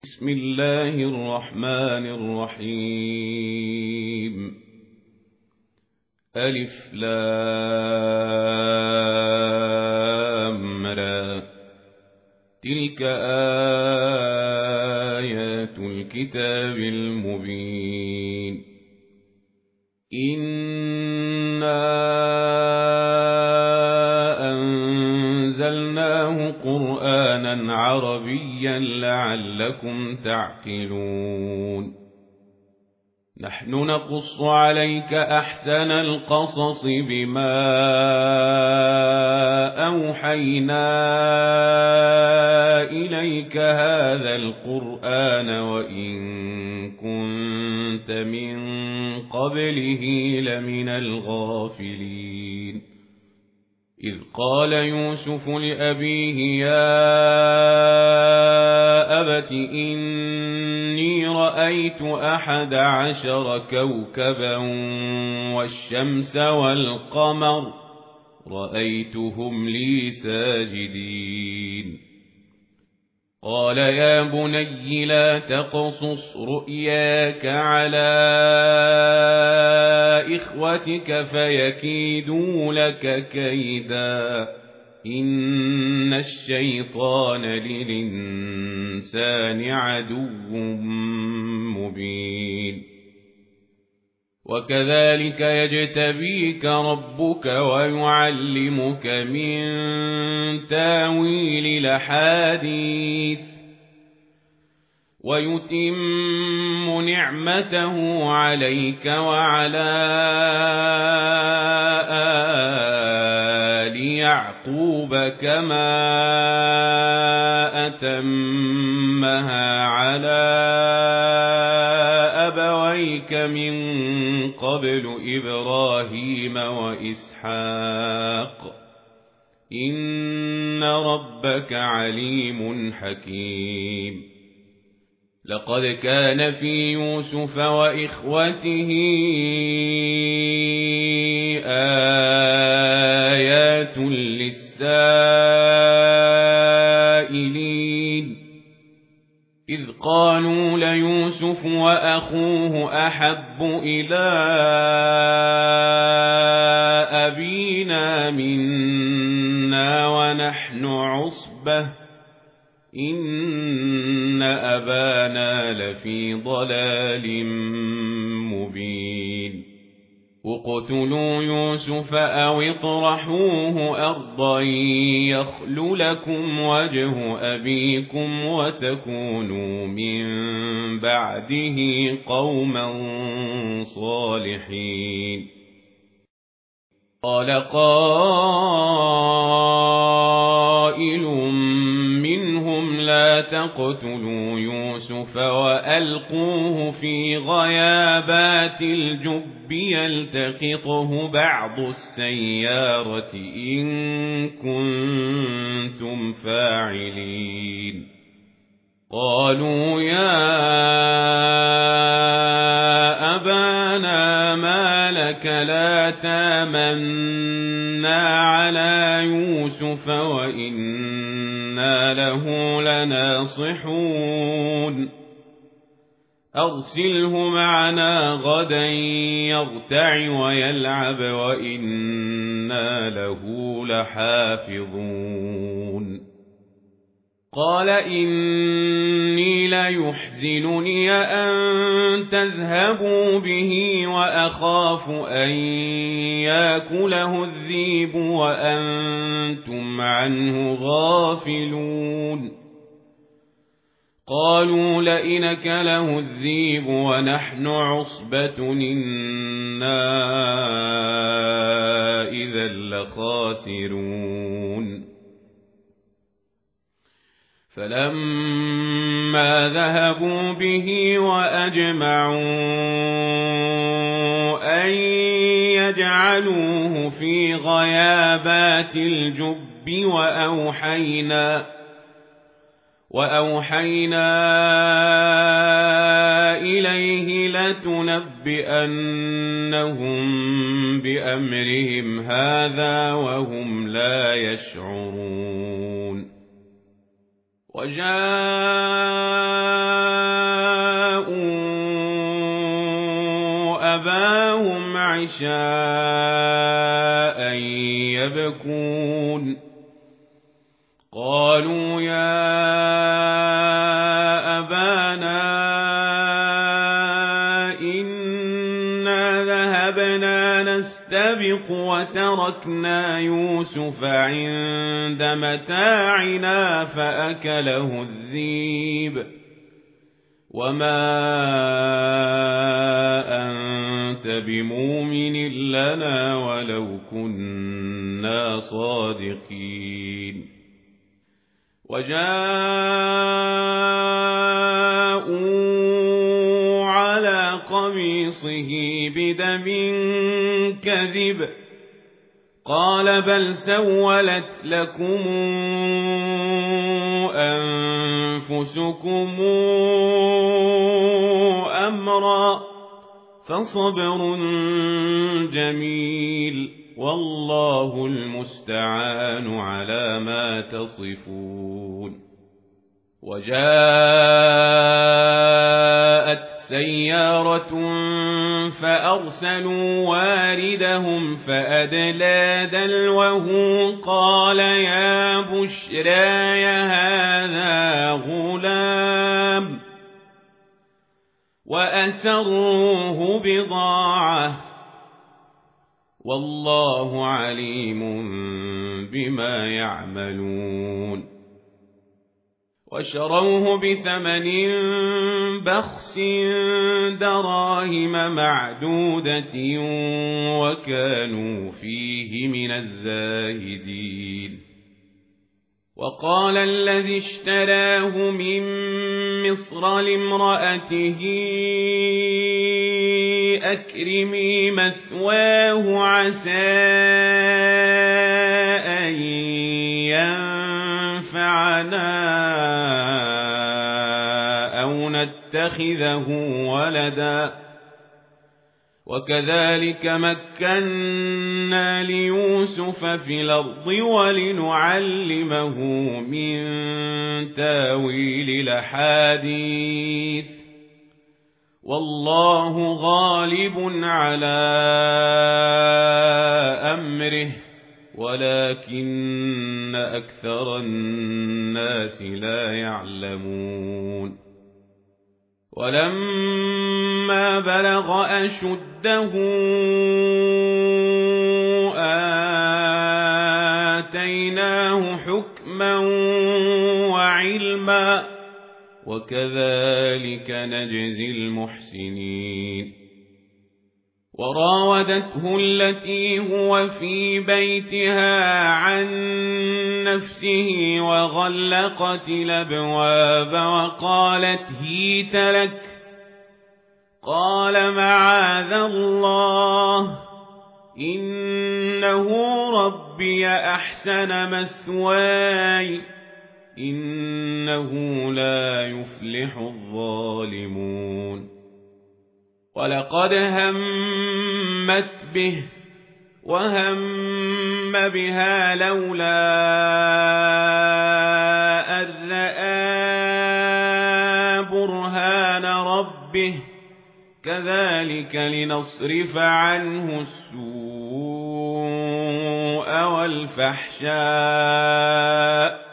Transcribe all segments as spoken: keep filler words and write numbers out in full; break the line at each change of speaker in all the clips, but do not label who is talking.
بسم الله الرحمن الرحيم. ألف لام را، تلك آيات الكتاب المبين. إنا أنزلناه قرآنا عربيا لعلكم تعقلون. نحن نقص عليك أحسن القصص بما أوحينا إليك هذا القرآن وإن كنت من قبله لمن الغافلين. إذ قال يوسف لأبيه يا أبت إني رأيت أحد عشر كوكبا والشمس والقمر رأيتهم لي ساجدين. قال يا بني لا تقصص رؤياك على إخوتك فيكيدوا لك كيدا، إن الشيطان للإنسان عدو مبين. وكذلك يجتبيك ربك ويعلمك من تاويل الأحاديث ويتم نعمته عليك وعلى آل يعقوب كما أتمها على أبويك من قبل إبراهيم وإسحاق إن ربك عليم حكيم. لقد كان في يوسف وإخوته آيات للسائلين، إذ قالوا ليوسف وأخوه أحب إلى أبينا منا ونحن عصبة إن أبانا لفي ضلال مبين. اقتلوا يوسف أو اطرحوه أرضا يخل لكم وجه أبيكم وتكونوا من بعده قوما صالحين. قال قائل منهم لا تقتلوا يوسف وألقوه في غيابات الجب يلتقطه بعض السيارة إن كنتم فاعلين. قالوا يا أبانا ما لك لا تامنا على يوسف وإنا له لناصحون. أرسله معنا غدا يرتع ويلعب وإنا له لحافظون. قال إني ليحزنني أن تذهبوا به وأخاف أن يأكله الذئب وأنتم عنه غافلون. قالوا لئن أكله الذئب ونحن عصبة إنا إذا لخاسرون. فلما ذهبوا به وأجمعوا أن يجعلوه في غيابات الجب وأوحينا وأوحينا إليه لتنبئنهم بأمرهم هذا وهم لا يشعرون. وجاء أباهم عشاء يبكون قالوا يا أبانا إنا ذهبنا نستبق وتركنا يوسف عند متاعنا فأكله الذئب وما أنت بمؤمن لنا ولو كنا صادقين وجاءوا على قميصه بدم كذب قال بل سولت لكم أنفسكم أمرا فصبر جميل والله المستعان على ما تصفون وجاءت سيارة فأرسلوا واردهم فأدلى دلوه قال يا بشراي هذا غلام وأسروه بضاعة والله عليم بما يعملون وشروه بثمن بخس دراهم معدودة وكانوا فيه من الزاهدين وقال الذي اشتراه من مصر لامرأته أكرمي مثواه عسى أن ينفعنا أو نتخذه ولدا وكذلك مكنا ليوسف في الأرض ولنعلمه من تاويل الأحاديث والله غالب على أمره ولكن أكثر الناس لا يعلمون ولما بلغ أشده آتيناه حكما وعلما وكذلك نجزي المحسنين وراودته التي هو في بيتها عن نفسه وغلقت الأبواب وقالت هيت لك قال معاذ الله إنه ربي أحسن مثواي إنه لا يفلح الظالمون ولقد همت به وهم بها لولا أن رأى برهان ربه كذلك لنصرف عنه السوء والفحشاء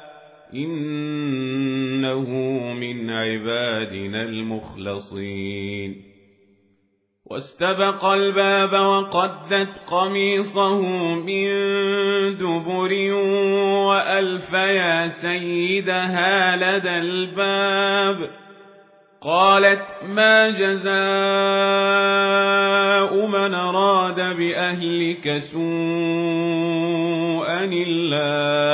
إنه من عبادنا المخلصين واستبق الباب وقدت قميصه من دبر وألف يا سيدها لدى الباب قالت ما جزاء من أراد بأهلك سوءا إلا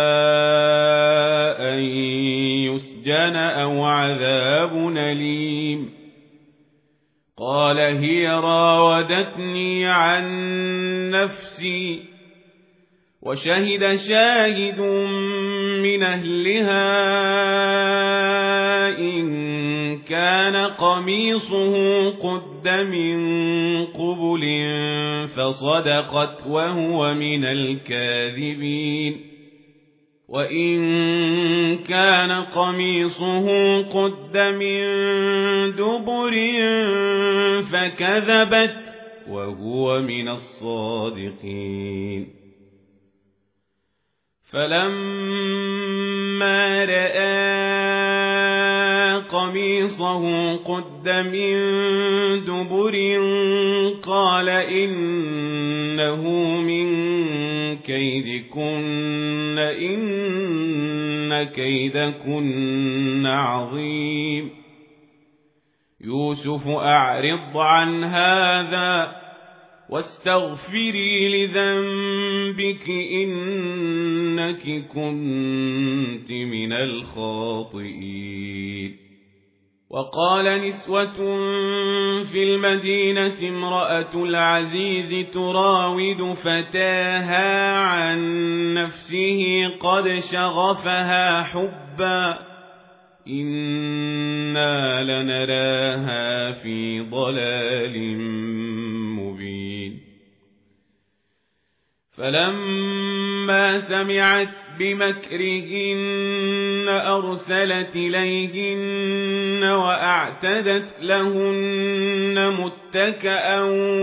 أن يسجن أو عذاب أليم قال هي راودتني عن نفسي وشهد شاهد من أهلها إن كان قميصه قد من قبل فصدقت وهو من الكاذبين وإن كان قميصه قد من دبر فكذبت وهو من الصادقين فلما رأى قميصه قد من دبر قال إنه من كيدكن إن كيدكن عظيم يوسف أعرض عن هذا واستغفري لذنبك إنك كنت من الخاطئين وقال نسوة في المدينة امرأة العزيز تراود فتاها عن نفسه قد شغفها حبا إنا لنراها في ضلال مبين فلما سمعت بمكرهن أرسلت إليهن وأعتدت لهن متكأ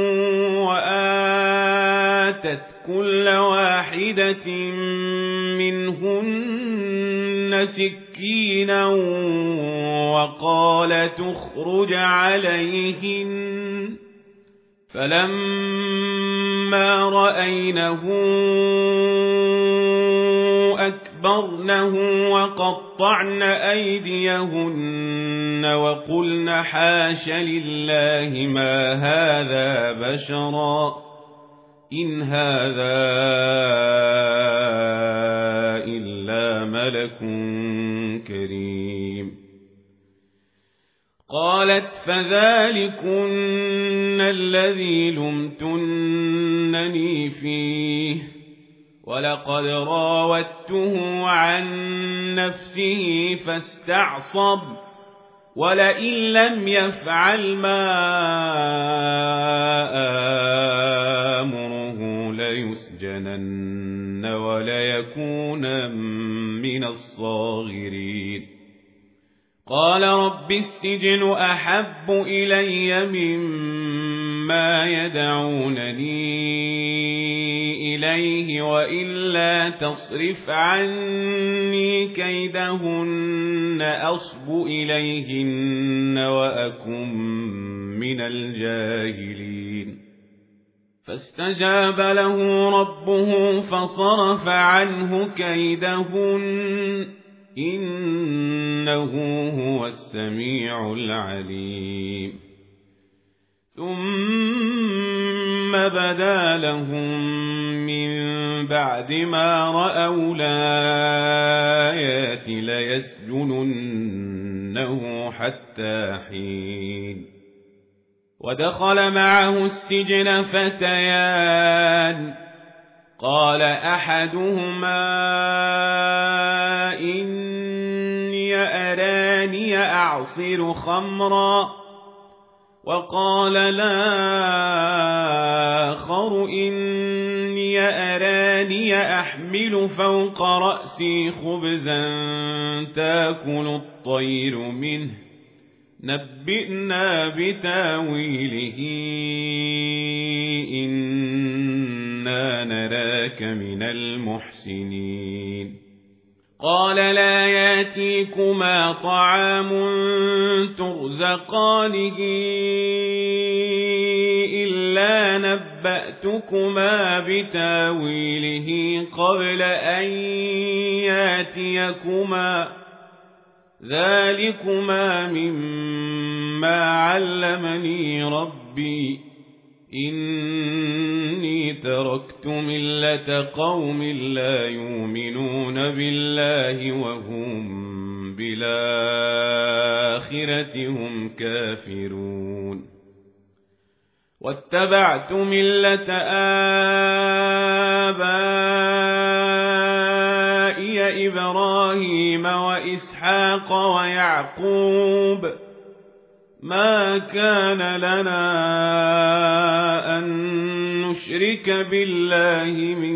وآتت كل واحدة منهن سكينا وقالت اخرج عليهن فلما رأينه أكبرنه وقطعن أيديهن وقلن حاش لله ما هذا بشرا إن هذا إلا ملك كريم قالت فذلكن الذي لمتنني فيه ولقد راودته عن نفسه فاستعصب ولئن لم يفعل ما آمره ليسجنن وليكون من الصاغرين قال رب السجن أحب إلي مما يدعونني إليه وإلا تصرف عني كيدهن أصب إليهن وأكن من الجاهلين فاستجاب له ربه فصرف عنه كيدهن إنه هو السميع العليم ثم بدا لهم من بعد ما رأوا الآيات ليسجننه حتى حين ودخل معه السجن فتيان قال أحدهما إني أراني أعصر خمرا وقال الآخر إني أراني أحمل فوق رأسي خبزا تأكل الطير منه نبئنا بتاويله إنا نراك من المحسنين قال لا ياتيكما طعام ترزقانه إلا نبأتكما بتاويله قبل أن ياتيكما ذلكما مما علمني ربي إني تركت ملة قوم لا يؤمنون بالله وهم بالآخرة هم كافرون واتبعت ملة آبائي إبراهيم وإسحاق ويعقوب ما كان لنا أن نشرك بالله من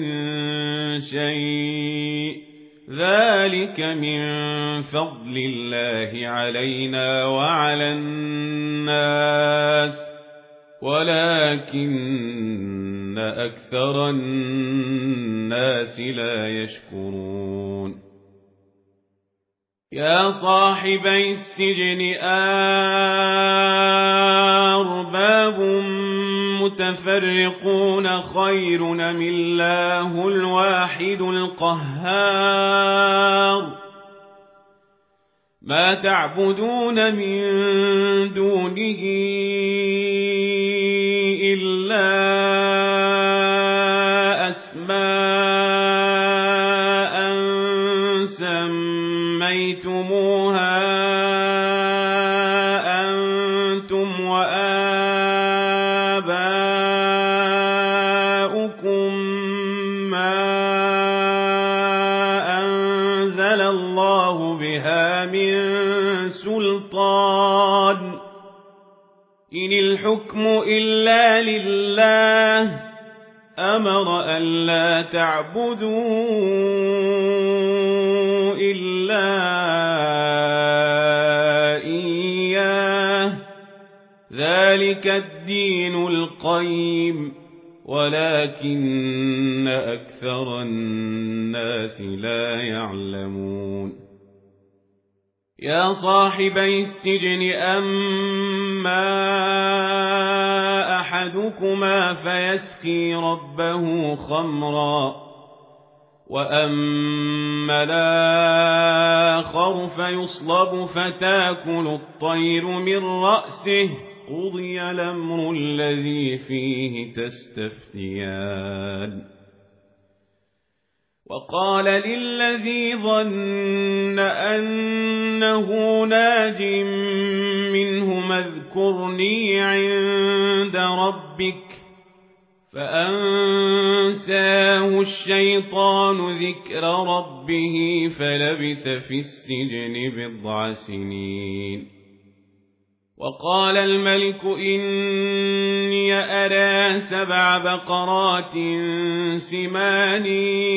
شيء ذلك من فضل الله علينا وعلى الناس ولكن أكثر الناس لا يشكرون يا صاحبي السجن أرباب متفرقون خير أم الله الواحد القهار ما تعبدون من دونه إلا أسماء سميتموها أنتم وآباؤكم ما أنزل الله بها من سلطان إن الحكم إلا لله أمر ألا تعبدوا إلا إياه ذلك الدين القيم ولكن أكثر الناس لا يعلمون يا صاحبي السجن أما أحدكما فيسقي ربه خمرا وأما الآخر فيصلب فتاكل الطير من رأسه قضي الأمر الذي فيه تستفتيان وقال للذي ظن أنه ناج منهما اذكرني عند ربك فأنساه الشيطان ذكر ربه فلبث في السجن بضع سنين وقال الملك إني أرى سبع بقرات سمان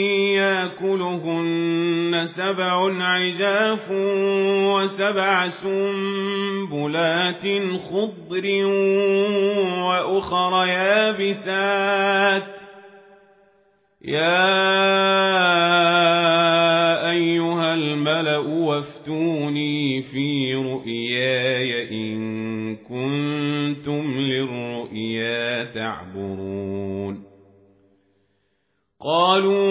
يأكلهن سبع عجاف وسبع سنبلات خضر وأخر يابسات يا أيها الملأ وافتوني في رؤياي إن كنتم للرؤيا تعبرون قالوا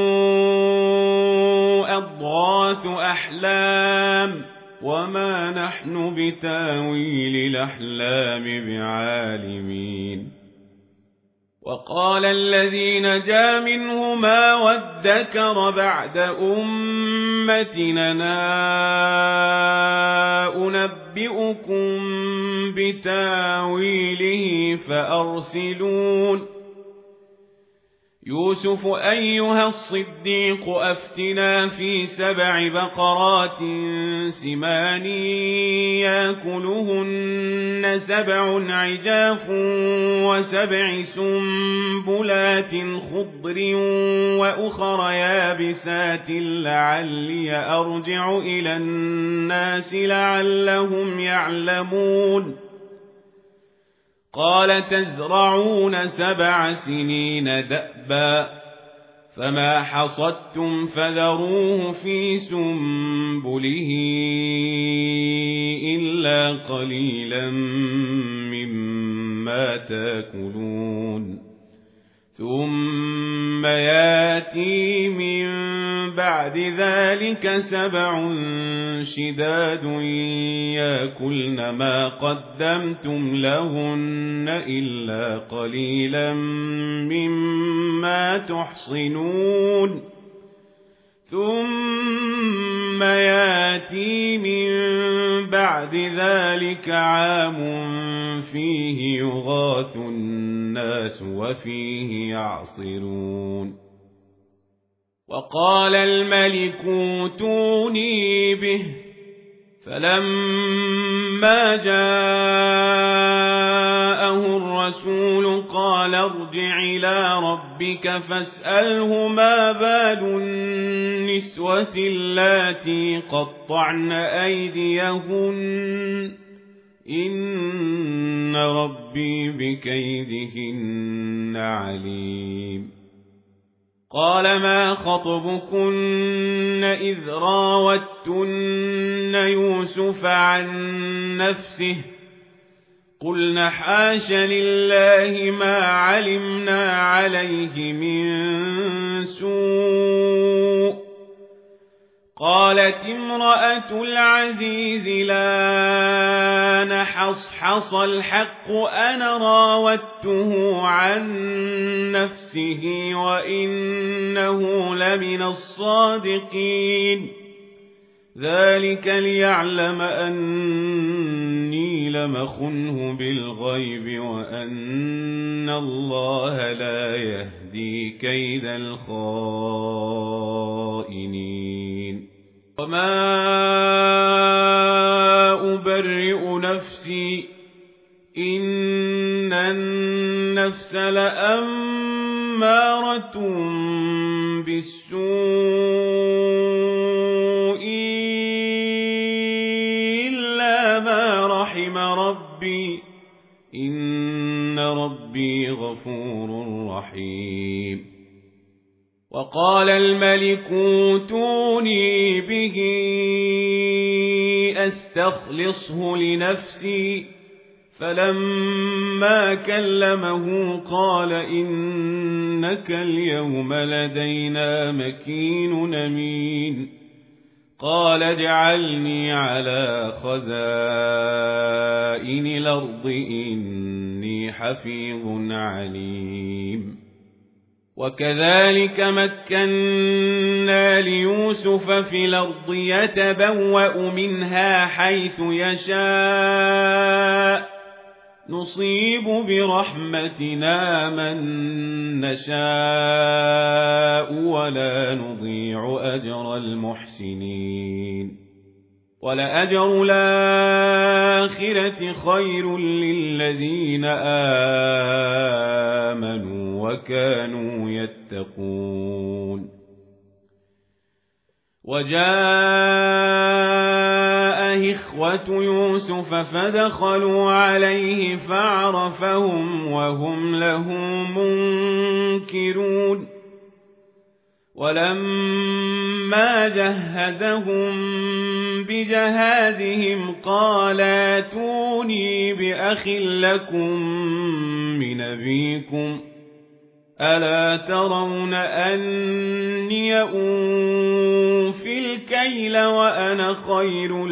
أضغاث أحلام وما نحن بتاويل الأحلام بعالمين وقال الذي نجا منهما وادكر بعد أمتنا أنبئكم بتاويله فأرسلون يوسف أيها الصديق أفتنا في سبع بقرات سمان يأكلهن سبع عجاف وسبع سنبلات خضر وأخر يابسات لعلي أرجع إلى الناس لعلهم يعلمون قال تزرعون سبع سنين دأبا فما حصدتم فذروه في سنبله إلا قليلا مما تأكلون ثم ياتي من بعد ذلك سبع شداد يأكلن ما قدمتم لهن إلا قليلا مما تحصنون ثم ياتي من بعد ذلك عام فيه يغاث الناس وفيه يعصرون وقال الملك اوتوني به فلما جاءه الرسول قال ارجع إلى ربك فاسأله ما بال النسوة اللاتي قطعن أيديهن إن إن ربي بكيدهن عليم قال ما خطبكن إذ راوتن يوسف عن نفسه قلنا حاش لله ما علمنا عليه من سوء قالت امرأة العزيز لا نحصحص الحق أنا راودته عن نفسه وإنه لمن الصادقين ذلك ليعلم أني لمخنه بالغيب وأن الله لا يهدي كيد الخائنين وما أبرئ نفسي إن النفس لأمارة بالسوء إلا ما رحم ربي إن ربي غفور رحيم وقال الملك اوتوني به أستخلصه لنفسي فلما كلمه قال إنك اليوم لدينا مكين أمين قال اجعلني على خزائن الأرض إني حفيظ عليم وكذلك مكنا ليوسف في الأرض يتبوأ منها حيث يشاء نصيب برحمتنا من نشاء ولا نضيع أجر المحسنين ولأجر الآخرة خير للذين آمنوا وكانوا يتقون وجاء إخوة يوسف فدخلوا عليه فعرفهم وهم له منكرون ولما جهزهم بجهازهم قال ائتوني بأخ لكم من أبيكم ألا ترون أني أوفي الكيل وأنا خير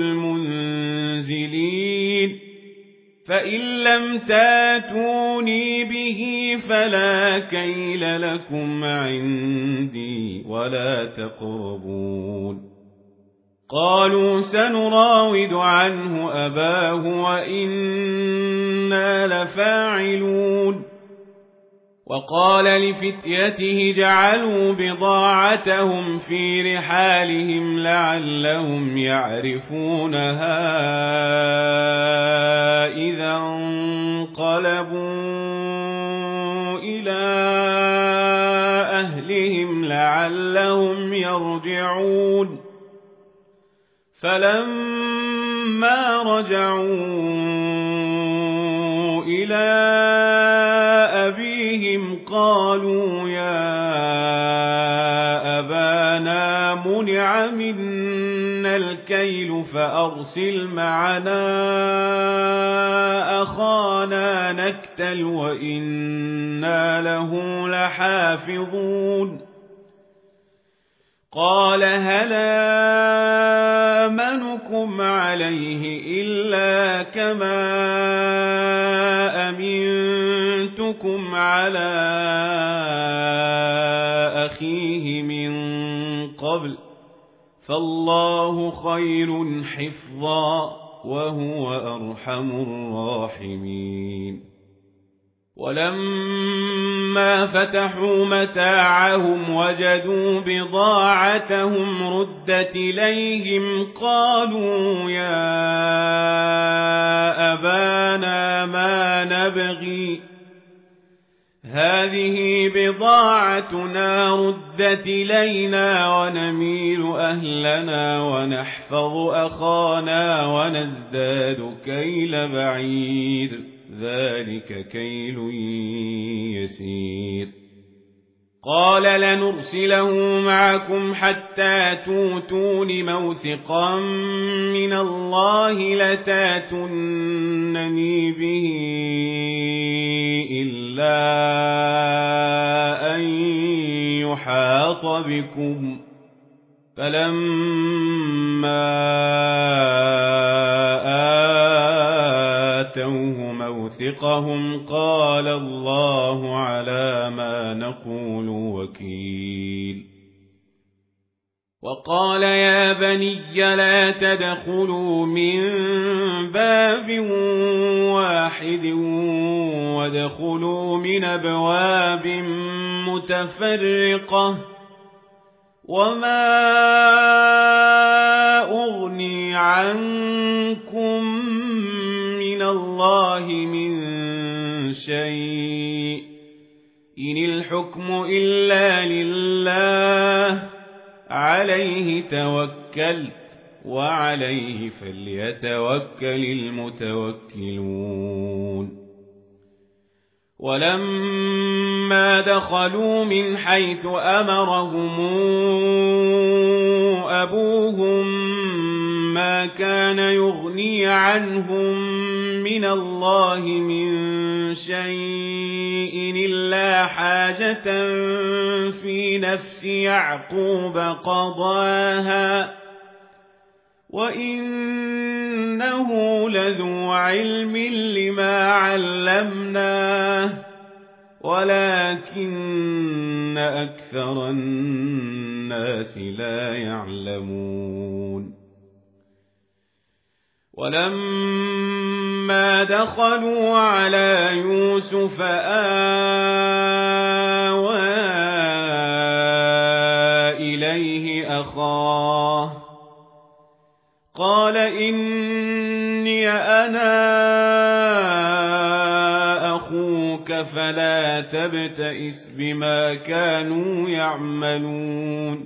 المنزلين فإن لم تاتوني به فلا كيل لكم عندي ولا تقربون قالوا سنراود عنه أباه وإنا لفاعلون وقال لفتيته جعلوا بضاعتهم في رحالهم لعلهم يعرفونها إذا انقلبوا إلى أهلهم لعلهم يرجعون فلما رجعوا إلى أبيهم قالوا يا أبانا منع منا الكيل فأرسل معنا أخانا نكتل وإنا له لحافظون قال هل آمنكم عليه إلا كما أمنتكم على أخيه من قبل فالله خير حفظا وهو أرحم الراحمين ولما فتحوا متاعهم وجدوا بضاعتهم ردت إليهم قالوا يا أبانا ما نبغي هذه بضاعتنا ردت إلينا ونميل أهلنا ونحفظ أخانا ونزداد كيل بعير ذلك كيل يسير قال لنرسله معكم حتى توتون موثقا من الله لتاتونني به إلا أن يحاط بكم فلما آتوه موثقهم قال الله على ما نقول وكيل وقال يا بني لا تدخلوا من باب واحد وادخلوا من أبواب متفرقة وما أغني عنكم من الله من شيء إن الحكم إلا لله عليه توكلت وعليه فليتوكل المتوكلون ولما دخلوا من حيث أمرهم أبوهم ما كان يغني عنهم من الله من شيء إلا حاجة في نفس يعقوب قضاها وإنه لذو علم لما علمناه ولكن أكثر الناس لا يعلمون ولما دخلوا على يوسف آوى إليه أخاه قال إني أنا أخوك فلا تبتئس بما كانوا يعملون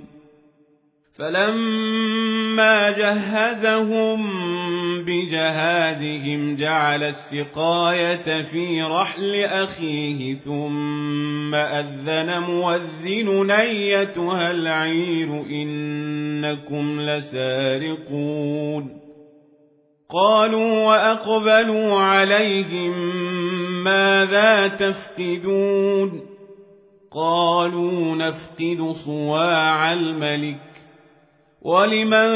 فلما جهزهم بجهازهم جعل السقاية في رحل أخيه ثم أذن مؤذن أيتها العير إنكم لسارقون قالوا وأقبلوا عليهم ماذا تفقدون قالوا نفقد صواع الملك ولمن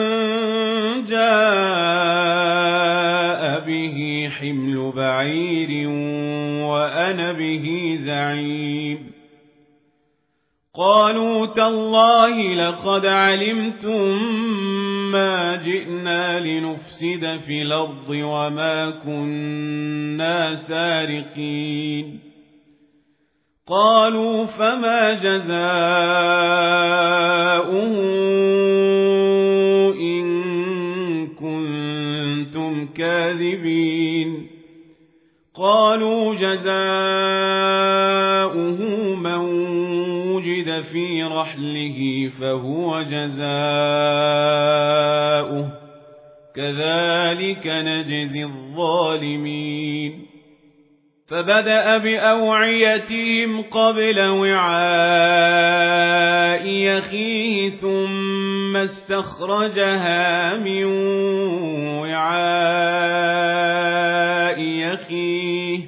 جاء به حمل بعير وأنا به زعيم قالوا تالله لقد علمتم ما جئنا لنفسد في الأرض وما كنا سارقين قالوا فما جزاؤه إن كنتم كاذبين قالوا جزاؤه من وجد في رحله فهو جزاؤه كذلك نجزي الظالمين فبدأ بأوعيتهم قبل وعاء أخيه ثم استخرجها من وعاء أخيه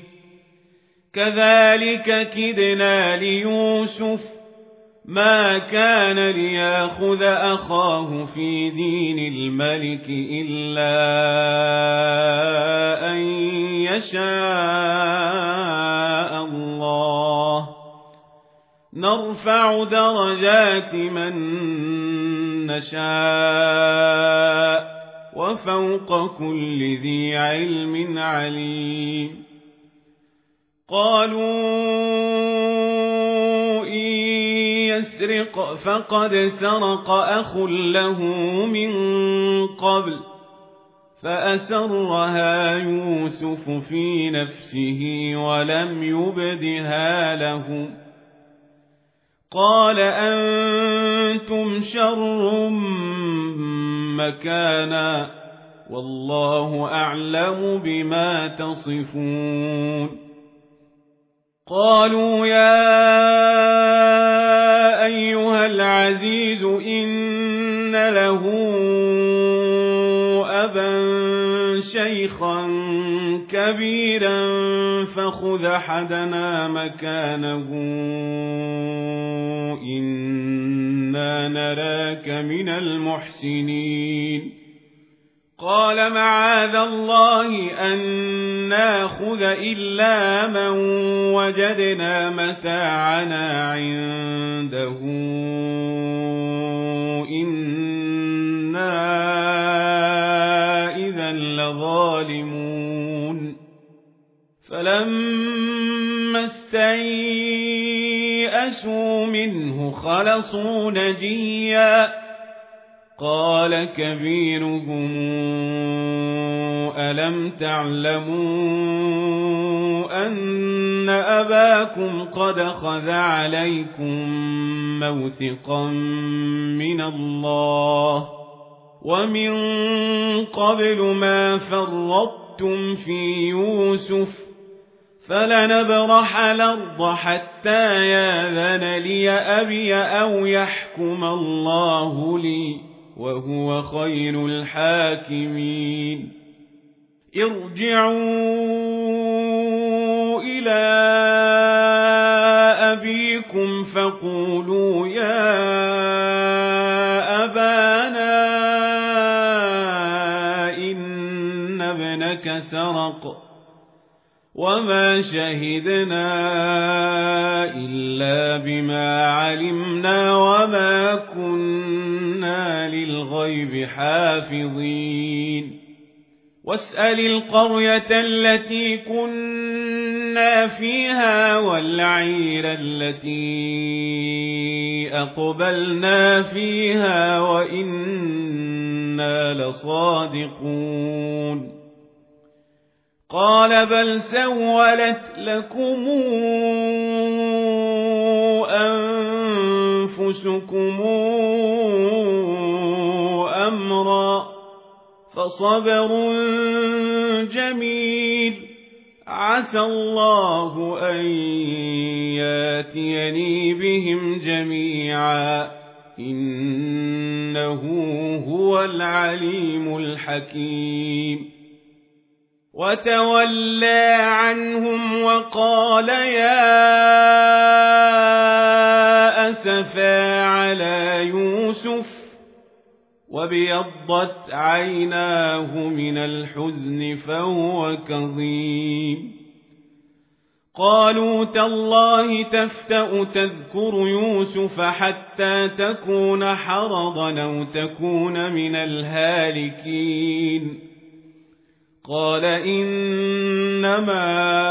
كذلك كدنا ليوسف ما كان ليأخذ أخاه في دين الملك إلا أن يشاء الله نرفع درجات من نشاء وفوق كل ذي علم عليم قالوا إن يسرق فقد سرق أخ له من قبل فأسرها يوسف في نفسه ولم يبدها لهم قال أنتم شر مكانا والله أعلم بما تصفون قالوا يا أيها العزيز إن له أبا شيخا كبيرا فخذ أحدنا مكانه إنا نراك من المحسنين قال معاذ الله أن ناخذ إلا من وجدنا متاعنا عنده إنا إذا لظالمون فلما استيئسوا منه خلصوا نجيا قال كبيرهم ألم تعلموا أن أباكم قد خذ عليكم موثقا من الله ومن قبل ما فرطتم في يوسف فلنبرح الأرض حتى ياذن لي أبي أو يحكم الله لي وهو خير الحاكمين ارجعوا إلى أبيكم فقولوا يا أبانا إن ابنك سرق وما شهدنا إلا بما علمنا وما كنا للغيب حافظين واسأل القرية التي كنا فيها والعير التي أقبلنا فيها وإنا لصادقون قال بل سولت لكم أنفسكم أمرا فصبر جميل عسى الله أن ياتيني بهم جميعا إنه هو العليم الحكيم وتولى عنهم وقال يا أسفا على يوسف وابيضت عيناه من الحزن فهو كظيم قالوا تالله تفتأ تذكر يوسف حتى تكون حرضا أو تكون من الهالكين قال إنما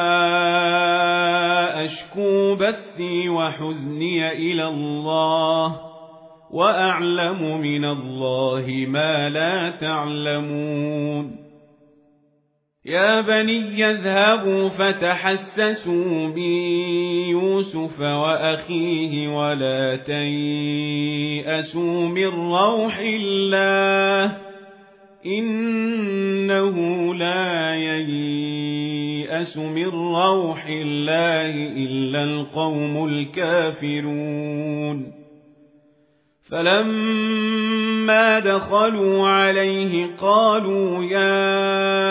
أشكو بثي وحزني إلى الله وأعلم من الله ما لا تعلمون يا بني اذهبوا فتحسسوا من يوسف وأخيه ولا تيأسوا من روح الله إنه لا ييأس من روح الله إلا القوم الكافرون فلما دخلوا عليه قالوا يا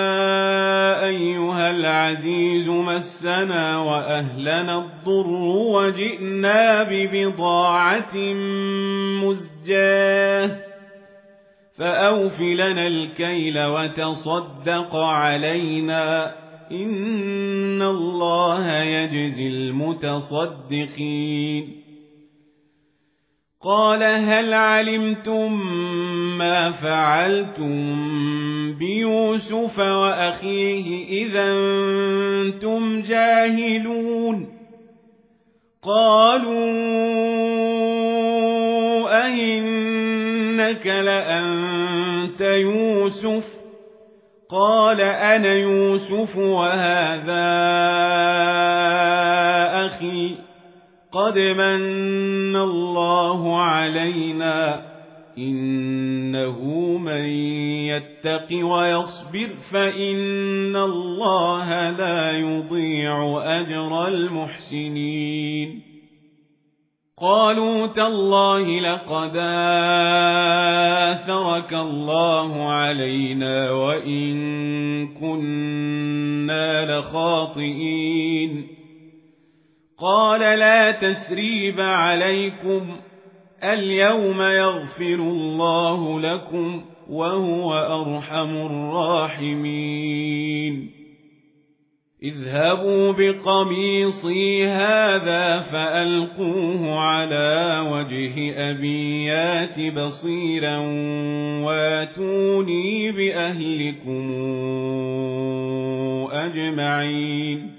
أيها العزيز مسنا وأهلنا الضر وجئنا ببضاعة مزجاة فأوف لنا الكيل وتصدق علينا إن الله يجزي المتصدقين قال هل علمتم ما فعلتم بيوسف وأخيه إذا أنتم جاهلون قالوا أئنك لأنت يوسف قال أنا يوسف وهذا أخي قد من الله علينا إنه من يتق ويصبر فإن الله لا يضيع أجر المحسنين قالوا تالله لقد آثرك الله علينا وإن كنا لخاطئين قال لا تثريب عليكم اليوم يغفر الله لكم وهو أرحم الراحمين اذهبوا بقميصي هذا فألقوه على وجه أبي يات بصيرا واتوني بأهلكم أجمعين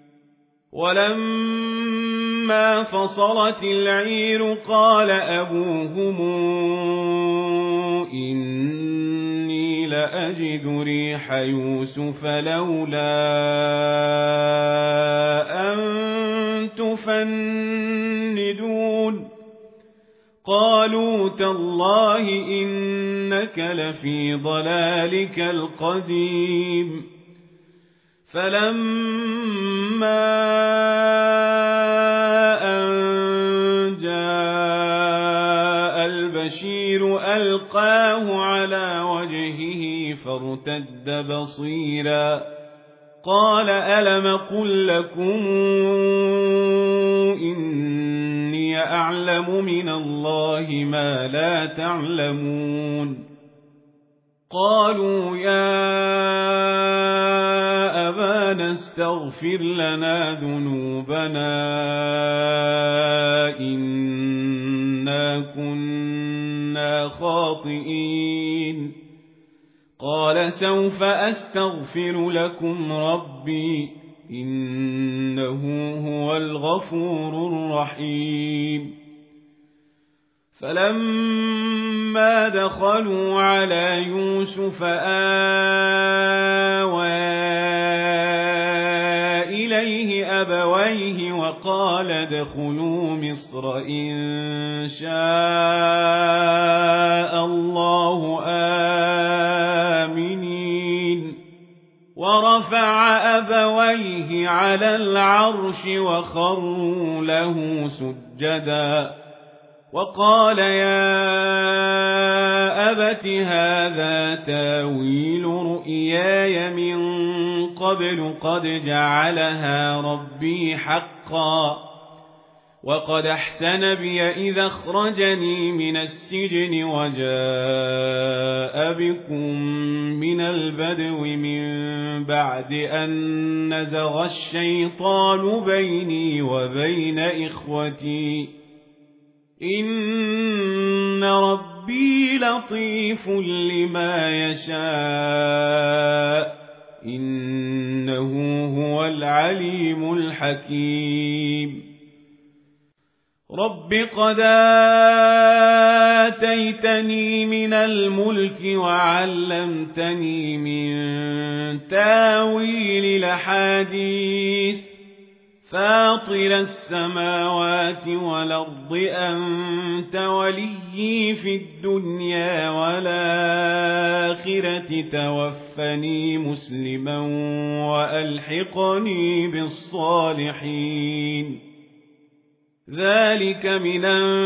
ولما فصلت العير قال أبوهم إني لأجد ريح يوسف لولا أن تفندون قالوا تالله إنك لفي ضلالك القديم فلما أن جاء البشير ألقاه على وجهه فارتد بصيرا قال ألم قل لكم إني أعلم من الله ما لا تعلمون قالوا يا أبانا استغفر لنا ذنوبنا إنا كنا خاطئين قال سوف أستغفر لكم ربي إنه هو الغفور الرحيم فلما دخلوا على يوسف آوى إليه أبويه وقال ادخلوا مصر إن شاء الله آمنين ورفع أبويه على العرش وخروا له سجدا وقال يا أبت هذا تاويل رؤياي من قبل قد جعلها ربي حقا وقد أحسن بي إذا أخرجني من السجن وجاء بكم من البدو من بعد أن نزغ الشيطان بيني وبين إخوتي إن ربي لطيف لما يشاء إنه هو العليم الحكيم رب قد آتيتني من الملك وعلمتني من تاويل الأحاديث فاطر السماوات والأرض أنت وليي في الدنيا والآخرة توفني مسلما وألحقني بالصالحين ذلك من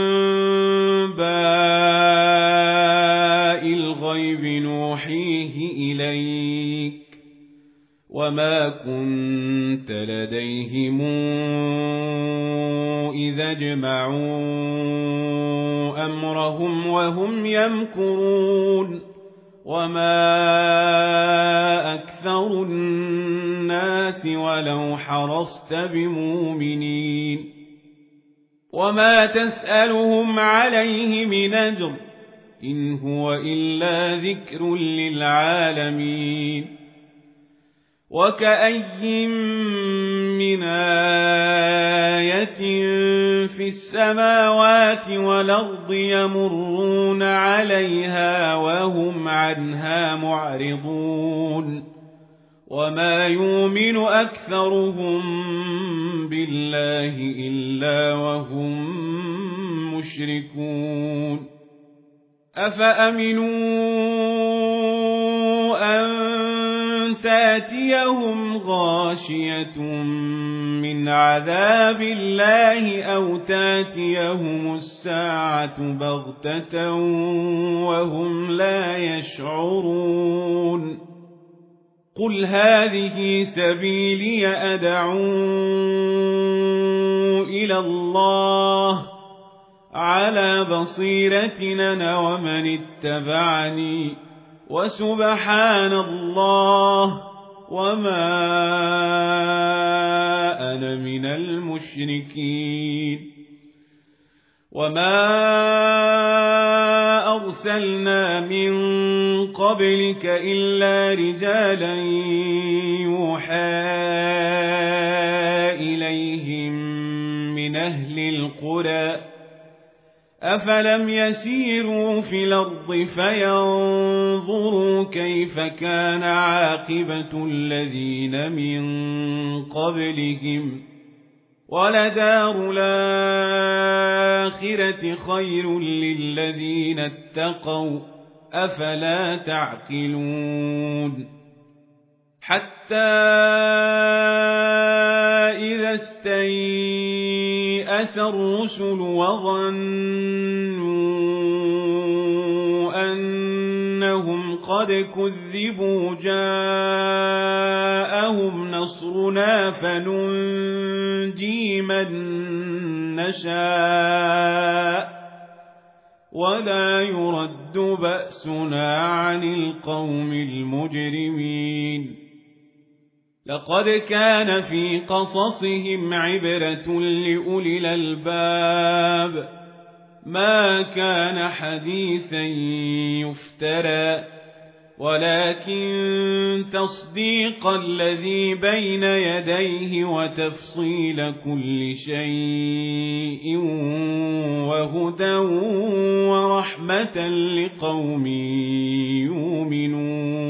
أنباء الغيب نوحيه إليك وما كنت لديهم إذا اجمعوا أمرهم وهم يمكرون وما أكثر الناس ولو حرصت بمؤمنين وما تسألهم عليه من أجر إن هو إلا ذكر للعالمين وكأي من آية في السماوات والأرض يمرون عليها وهم عنها معرضون وما يؤمن أكثرهم بالله إلا وهم مشركون أفأمنوا أن تاتيهم غاشية من عذاب الله أو تاتيهم الساعة بغتة وهم لا يشعرون قل هذه سبيلي أدعو إلى الله على بصيرة أنا ومن اتبعني وسبحان الله وما أنا من المشركين وما أرسلنا من قبلك إلا رجالا يوحى إليهم من أهل القرى أفلم يسيروا في الأرض فينظروا كيف كان عاقبة الذين من قبلهم ولدار الآخرة خير للذين اتقوا أفلا تعقلون حتى إذا استيأس الرسل وظنوا أنهم قد كذبوا جاءهم نصرنا فننجي من نشاء ولا يرد بأسنا عن القوم المجرمين لقد كان في قصصهم عبرة لأولي الألباب ما كان حديثا يفترى ولكن تصديق الذي بين يديه وتفصيل كل شيء وهدى ورحمة لقوم يؤمنون